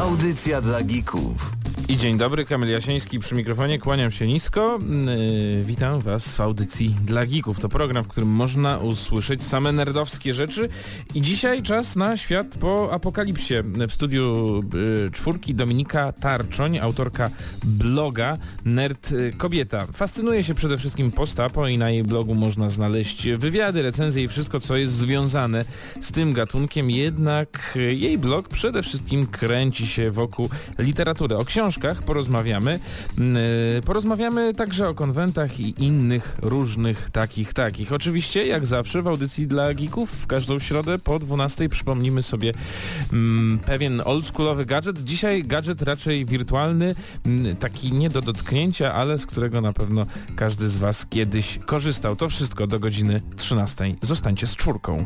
Audycja dla geeków. I dzień dobry, Kamil Jasiński przy mikrofonie, kłaniam się nisko. Witam Was w audycji dla geeków. To program, w którym można usłyszeć same nerdowskie rzeczy. I dzisiaj czas na świat po apokalipsie. W studiu czwórki Dominika Tarczoń, autorka bloga Nerd Kobieta. Fascynuje się przede wszystkim post-apo i na jej blogu można znaleźć wywiady, recenzje i wszystko, co jest związane z tym gatunkiem. Jednak jej blog przede wszystkim kręci się wokół literatury. O książkach porozmawiamy. Porozmawiamy także o konwentach i innych różnych takich. Oczywiście, jak zawsze w audycji dla geeków w każdą środę po 12 przypomnimy sobie pewien oldschoolowy gadżet. Dzisiaj gadżet raczej wirtualny, taki nie do dotknięcia, ale z którego na pewno każdy z Was kiedyś korzystał. To wszystko do godziny 13. Zostańcie z czwórką.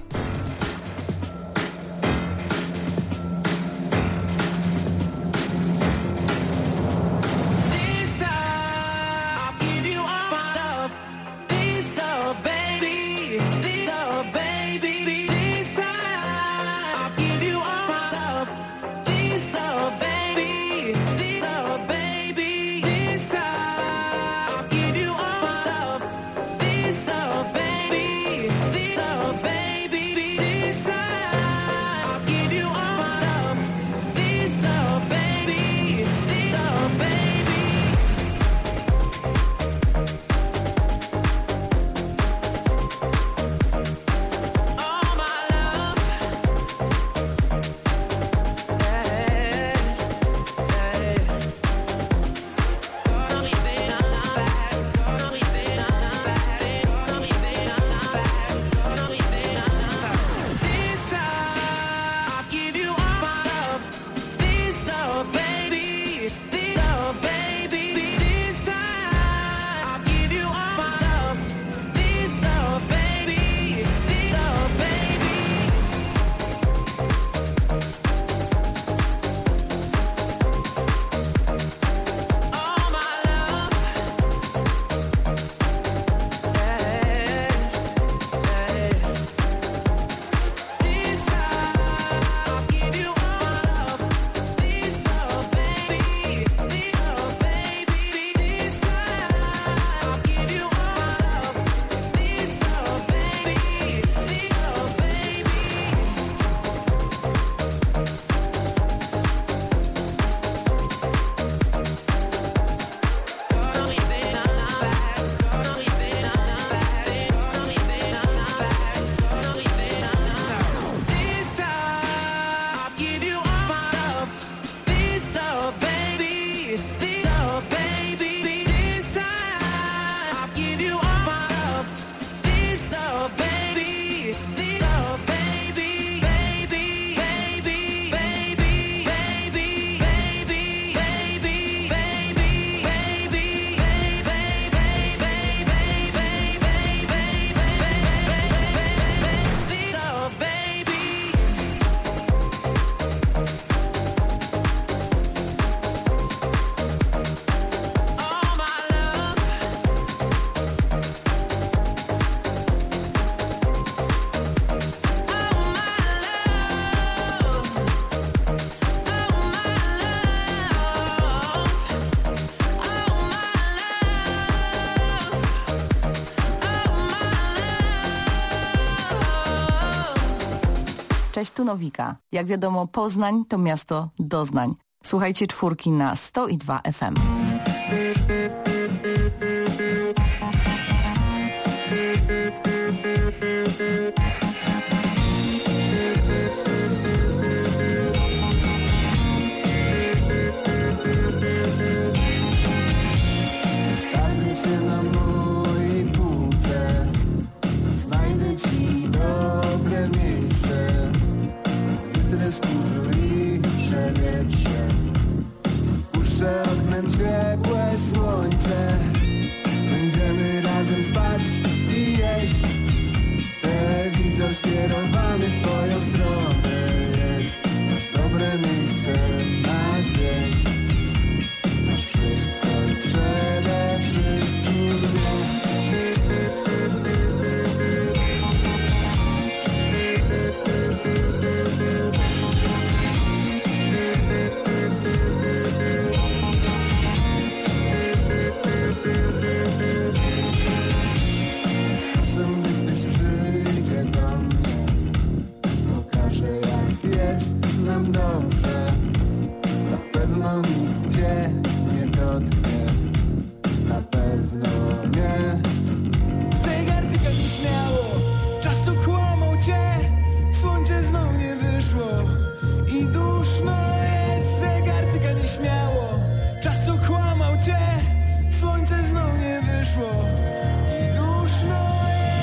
Cześć, tu Nowika. Jak wiadomo, Poznań to miasto doznań. Słuchajcie czwórki na 102 FM. Stawię cię na mojej półce, znajdę ci dobre miejsce. Wytrę skórzu i przewietrz się, wpuszczę oknem ciepłe słońce. Będziemy razem spać i jeść. Telewizor skierowany w twoją stronę jest. Masz dobre miejsce na dźwięk. Masz wszystko i przede wszystkim mnie. czas okłamał cię, słońce znów nie wyszło i duszno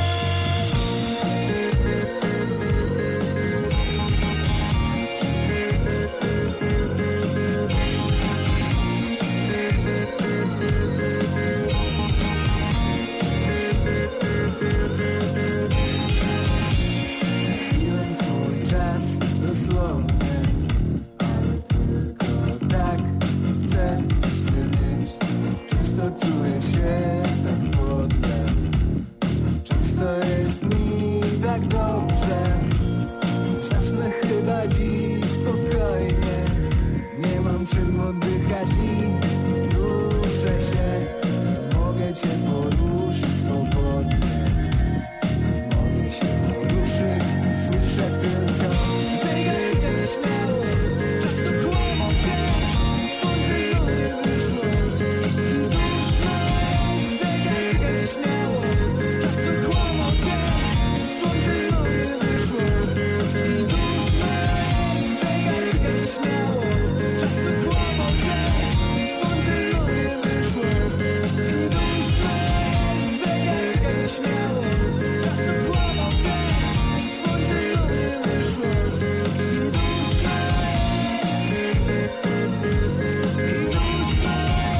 zabiłem twój czas dosłownie, ale tylko tak chcę cię mieć. Czysto czuję się tak podle, często jest mi tak dobrze. Zasnę chyba dziś spokojnie, nie mam czym oddychać i duszę się. Mogę cię poruszyć swobodnie, mogę się poruszyć, słyszę tylko zegar pika nieśmiało, czas okłamał cię, słońce znów nie wyszło i duszno jest. Zegar pika nieśmiało, czas okłamał cię, słońce znów nie wyszło i duszno jest. Zegar pika nieśmiało, czas okłamał cię, słońce znów nie wyszło i duszno jest. Zegar pika nieśmiało, czas okłamał cię, słońce znów nie wyszło i duszno jest. I duszno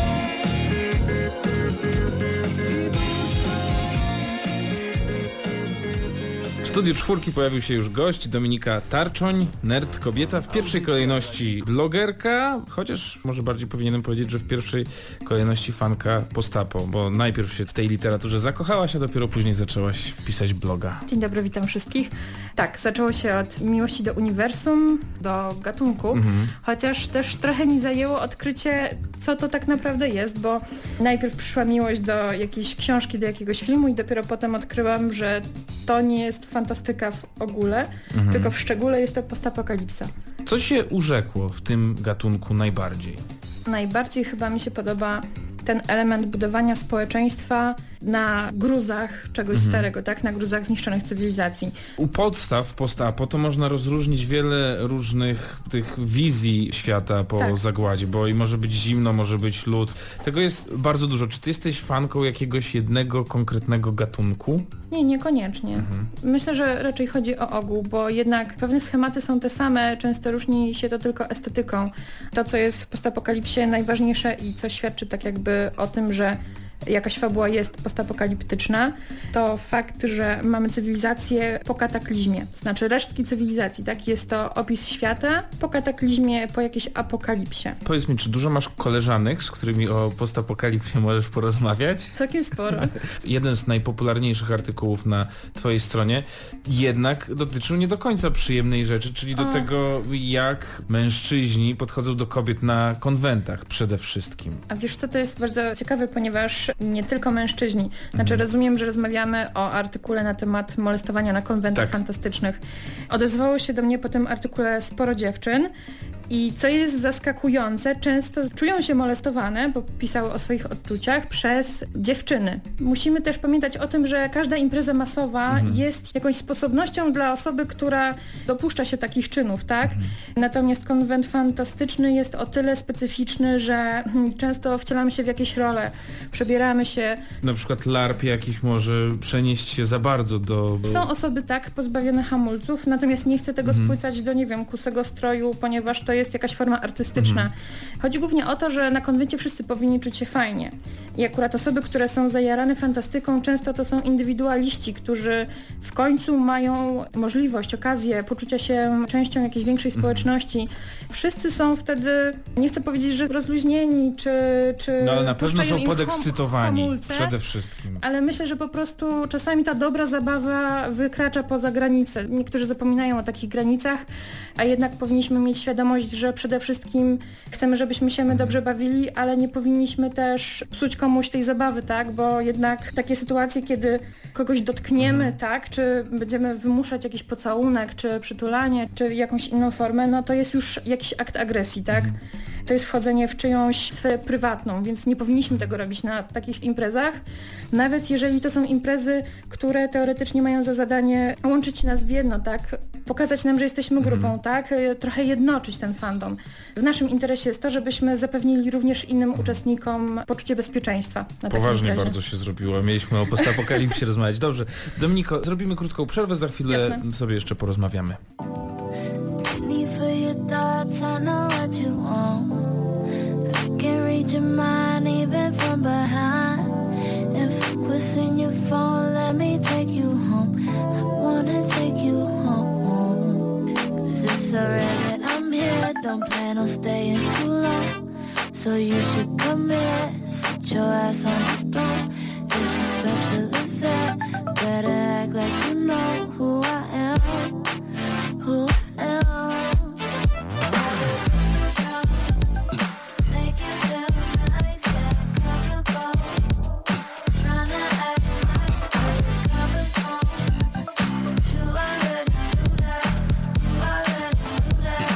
W studiu Czwórki pojawił się już gość, Dominika Tarczoń, nerd kobieta, w pierwszej kolejności blogerka, chociaż może bardziej powinienem powiedzieć, że w pierwszej kolejności fanka postapo, bo najpierw się w tej literaturze zakochałaś, a dopiero później zaczęłaś pisać bloga. Dzień dobry, witam wszystkich. Tak, zaczęło się od miłości do uniwersum, do gatunku, chociaż też trochę mi zajęło odkrycie, co to tak naprawdę jest, bo najpierw przyszła miłość do jakiejś książki, do jakiegoś filmu i dopiero potem odkryłam, że to nie jest fantastyka w ogóle, tylko w szczególe jest to postapokalipsa. Co się urzekło w tym gatunku najbardziej? Najbardziej chyba mi się podoba ten element budowania społeczeństwa na gruzach czegoś starego, tak? Na gruzach zniszczonych cywilizacji. U podstaw postapo to można rozróżnić wiele różnych tych wizji świata po zagładzie, bo i może być zimno, może być lód. Tego jest bardzo dużo. Czy ty jesteś fanką jakiegoś jednego konkretnego gatunku? Nie, niekoniecznie. Myślę, że raczej chodzi o ogół, bo jednak pewne schematy są te same, często różni się to tylko estetyką. To, co jest w postapokalipsie najważniejsze i co świadczy tak jakby o tym, że jakaś fabuła jest postapokaliptyczna, to fakt, że mamy cywilizację po kataklizmie, to znaczy resztki cywilizacji, tak? Jest to opis świata po kataklizmie, po jakiejś apokalipsie. Powiedz mi, czy dużo masz koleżanek, z którymi o postapokalipsie możesz porozmawiać? Całkiem sporo. Jeden z najpopularniejszych artykułów na twojej stronie jednak dotyczył nie do końca przyjemnej rzeczy, czyli do tego, jak mężczyźni podchodzą do kobiet na konwentach przede wszystkim. A wiesz co, to jest bardzo ciekawe, ponieważ nie tylko mężczyźni. Znaczy rozumiem, że rozmawiamy o artykule na temat molestowania na konwentach fantastycznych. Odezwało się do mnie po tym artykule sporo dziewczyn i co jest zaskakujące, często czują się molestowane, bo pisały o swoich odczuciach, przez dziewczyny. Musimy też pamiętać o tym, że każda impreza masowa jest jakąś sposobnością dla osoby, która dopuszcza się takich czynów, tak? Natomiast konwent fantastyczny jest o tyle specyficzny, że często wcielamy się w jakieś role, przebieramy się. Na przykład LARP jakiś może przenieść się za bardzo do... Są osoby tak pozbawione hamulców, natomiast nie chcę tego spłycać do, nie wiem, kusego stroju, ponieważ to jest jakaś forma artystyczna. Chodzi głównie o to, że na konwencie wszyscy powinni czuć się fajnie. I akurat osoby, które są zajarane fantastyką, często to są indywidualiści, którzy w końcu mają możliwość, okazję poczucia się częścią jakiejś większej społeczności. Wszyscy są wtedy, nie chcę powiedzieć, że rozluźnieni, czy no ale na pewno są im podekscytowani hamulce, przede wszystkim. ale myślę, że po prostu czasami ta dobra zabawa wykracza poza granice. Niektórzy zapominają o takich granicach, a jednak powinniśmy mieć świadomość, że przede wszystkim chcemy, żebyśmy się my dobrze bawili, ale nie powinniśmy też psuć komuś tej zabawy, tak? Bo jednak takie sytuacje, kiedy kogoś dotkniemy, tak? Czy będziemy wymuszać jakiś pocałunek, czy przytulanie, czy jakąś inną formę, no to jest już jakiś akt agresji, tak? To jest wchodzenie w czyjąś sferę prywatną, więc nie powinniśmy tego robić na takich imprezach, nawet jeżeli to są imprezy, które teoretycznie mają za zadanie łączyć nas w jedno, tak? pokazać nam, że jesteśmy grupą, tak? Trochę jednoczyć ten fandom. W naszym interesie jest to, żebyśmy zapewnili również innym uczestnikom poczucie bezpieczeństwa. Poważnie bardzo się zrobiło. Mieliśmy o postapokalipsie rozmawiać. Dobrze. Dominiko, zrobimy krótką przerwę, za chwilę sobie jeszcze porozmawiamy. Don't plan on staying too long, so you should come here, sit your ass on this throne. It's a special event, better act like you know who I am, who I am. Make you feel nice, get comfortable. Tryna act nice, but your cover's gone. But you already knew that, you already knew that.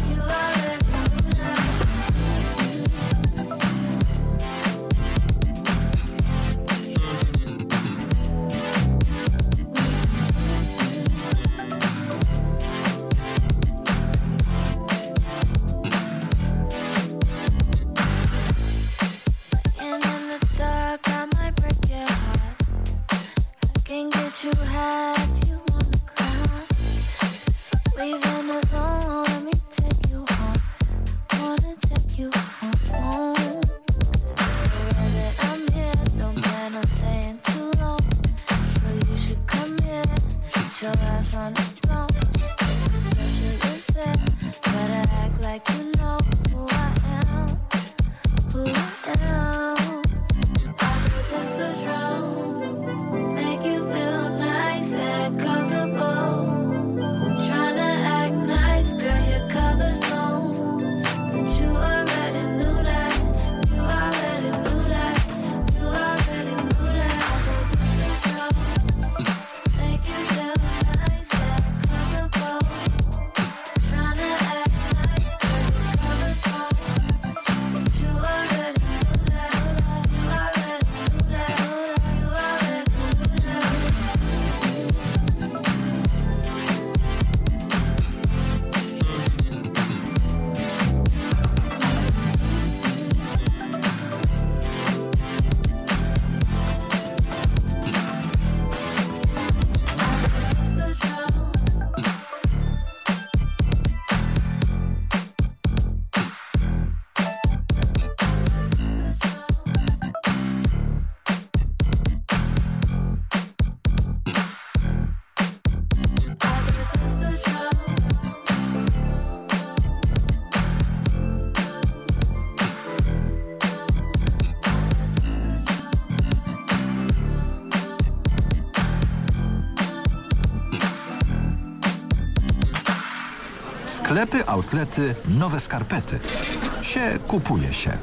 Sklepy, outlety, nowe skarpety. Się kupuje się.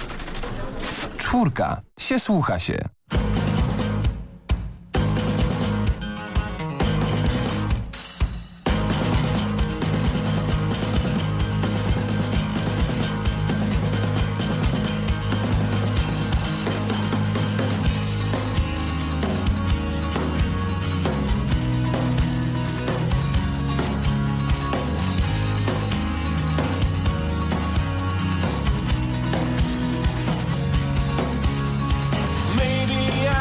Czwórka. Się słucha się. Maybe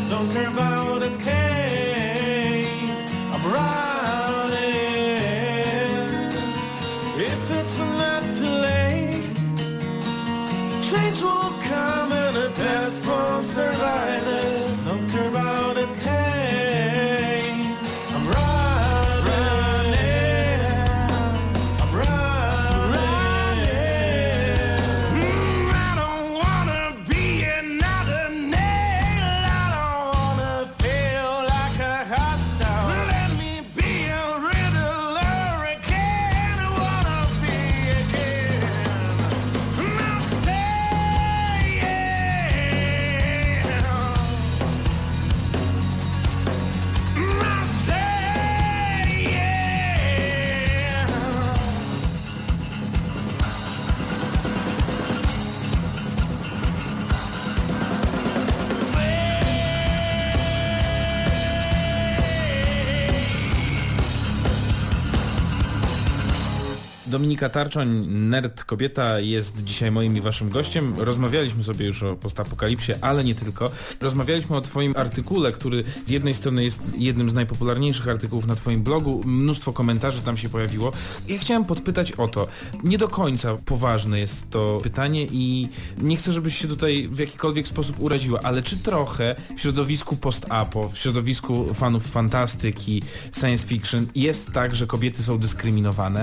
don't care about it came. I'm running. If it's not too late, change will come and a test for surviving. Don't care about it came. I'm running. I'm running. I don't wanna be another nail. I don't wanna feel like a hostile. Let me be a riddler again. I wanna be again. Dominika Tarczoń, nerd kobieta, jest dzisiaj moim i waszym gościem. Rozmawialiśmy sobie już o postapokalipsie, ale nie tylko. Rozmawialiśmy o twoim artykule, który z jednej strony jest jednym z najpopularniejszych artykułów na twoim blogu. Mnóstwo komentarzy tam się pojawiło. Ja chciałem podpytać o to. Nie do końca poważne jest to pytanie i nie chcę, żebyś się tutaj w jakikolwiek sposób uraziła, ale czy trochę w środowisku post-apo, w środowisku fanów fantastyki, science fiction jest tak, że kobiety są dyskryminowane?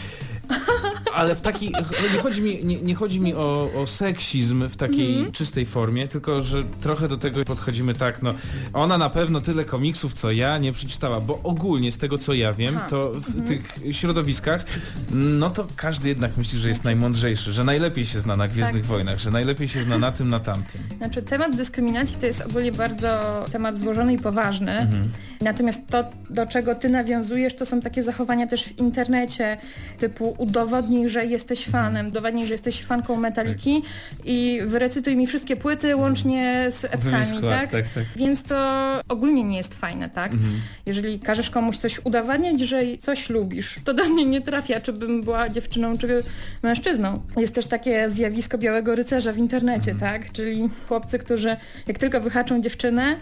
Ale w takiej, nie chodzi mi o seksizm w takiej czystej formie, tylko że trochę do tego podchodzimy tak, no ona na pewno tyle komiksów co ja nie przeczytała, bo ogólnie z tego co ja wiem, to w tych środowiskach, no to każdy jednak myśli, że jest najmądrzejszy, że najlepiej się zna na Gwiezdnych Wojnach, że najlepiej się zna na tym, na tamtym. Znaczy temat dyskryminacji to jest ogólnie bardzo temat złożony i poważny. Natomiast to, do czego ty nawiązujesz, to są takie zachowania też w internecie, typu udowodnij, że jesteś fanem, udowodnij, że jesteś fanką Metaliki i wyrecytuj mi wszystkie płyty łącznie z epkami, tak? Tak. Więc to ogólnie nie jest fajne, tak? Jeżeli każesz komuś coś udowadniać, że coś lubisz, to do mnie nie trafia, czy bym była dziewczyną, czy mężczyzną. Jest też takie zjawisko białego rycerza w internecie, tak? Czyli chłopcy, którzy jak tylko wyhaczą dziewczynę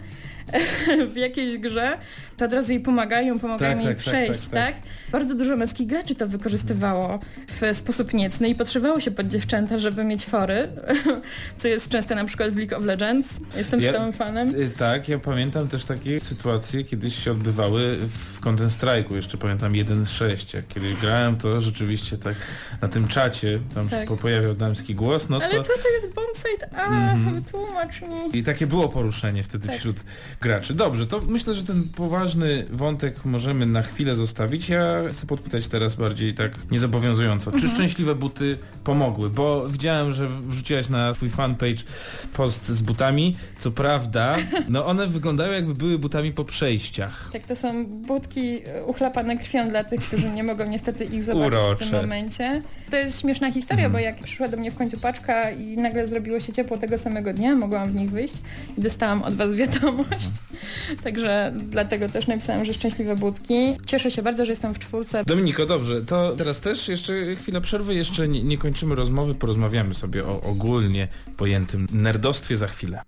w jakiejś grze, to od razu jej pomagają jej przejść, tak? Bardzo dużo męskich graczy to wykorzystywało w sposób niecny i podszywało się pod dziewczęta, żeby mieć fory, co jest częste na przykład w League of Legends. Jestem stałym fanem. Tak, ja pamiętam też takie sytuacje, kiedyś się odbywały w Counter-Strike'u, jeszcze pamiętam 1.6, jak kiedyś grałem, to rzeczywiście tak na tym czacie, tam się pojawiał damski głos, no ale co to jest bombsite? Wytłumacz mi. I takie było poruszenie wtedy wśród graczy. Dobrze, to myślę, że ten poważny wątek możemy na chwilę zostawić. Ja chcę podpytać teraz bardziej tak niezobowiązująco. Czy szczęśliwe buty pomogły? Bo widziałem, że wrzuciłaś na swój fanpage post z butami. Co prawda, no one wyglądają jakby były butami po przejściach. Tak, to są butki uchlapane krwią dla tych, którzy nie mogą niestety ich zobaczyć w tym momencie. To jest śmieszna historia, bo jak przyszła do mnie w końcu paczka i nagle zrobiło się ciepło tego samego dnia, mogłam w nich wyjść i dostałam od was wiadomość. Także dlatego też napisałam, że szczęśliwe budki. Cieszę się bardzo, że jestem w 4. Dominiko, dobrze, to teraz też jeszcze chwilę przerwy, jeszcze nie kończymy rozmowy, porozmawiamy sobie o ogólnie pojętym nerdostwie za chwilę.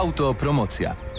Autopromocja.